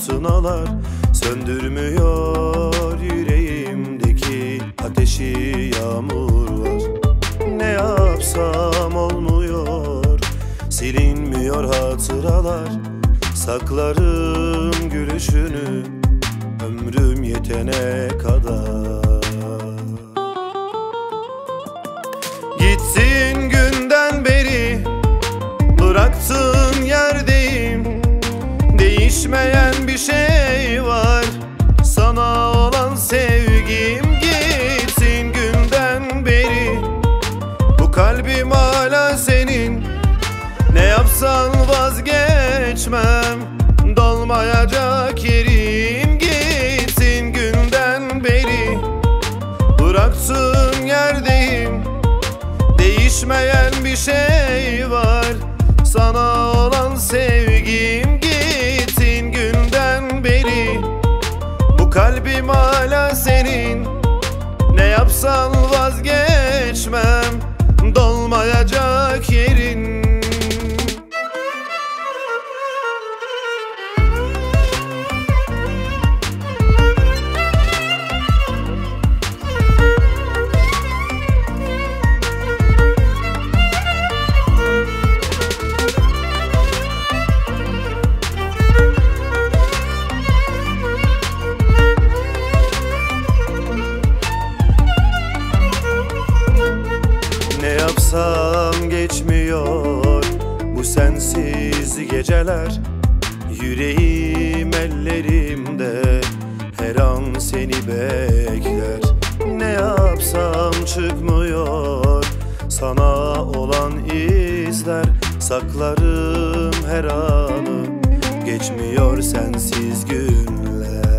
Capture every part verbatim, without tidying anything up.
fırtınalar söndürmüyor yüreğimdeki ateşi, yağmur var. Ne yapsam olmuyor, silinmiyor hatıralar. Saklarım gülüşünü ömrüm yetene kadar. Gittin günden beri, bıraktığın yerdeyim. Değişmeyen bir şey var, sana olan sevgim. Gittin günden beri, bu kalbim hala senin. Ne yapsan vazgeçmem, dolmayacak yerim. Gittin günden beri, bıraktığın yerdeyim. Değişmeyen bir şey var, sana olan sevgim. Gittin günden beri, bu kalbim hala senin. Ne yapsan vazgeçmem, dolmayacak yerin. Ne yapsam geçmiyor bu sensiz geceler. Yüreğim ellerimde her an seni bekler. Ne yapsam çıkmıyor sana olan izler. Saklarım her anı, geçmiyor sensiz günler.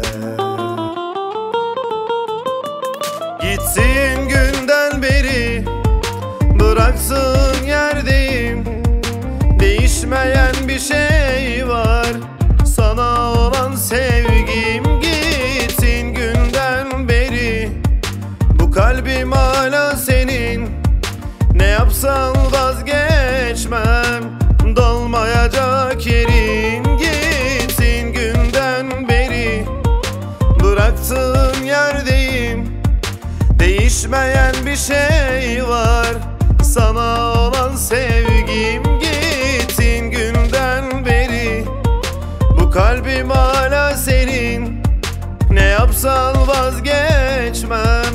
Gittin günden beri, bıraktığın yerdeyim. Değişmeyen bir şey var, sana olan sevgim. Gittin günden beri, bu kalbim hala senin. Ne yapsan vazgeçmem, dolmayacak yerin. Gittin günden beri, bıraktığın yerdeyim. Değişmeyen bir şey var, sana olan sevgim. Gittin günden beri, bu kalbim hala senin. Ne yapsan vazgeçmem,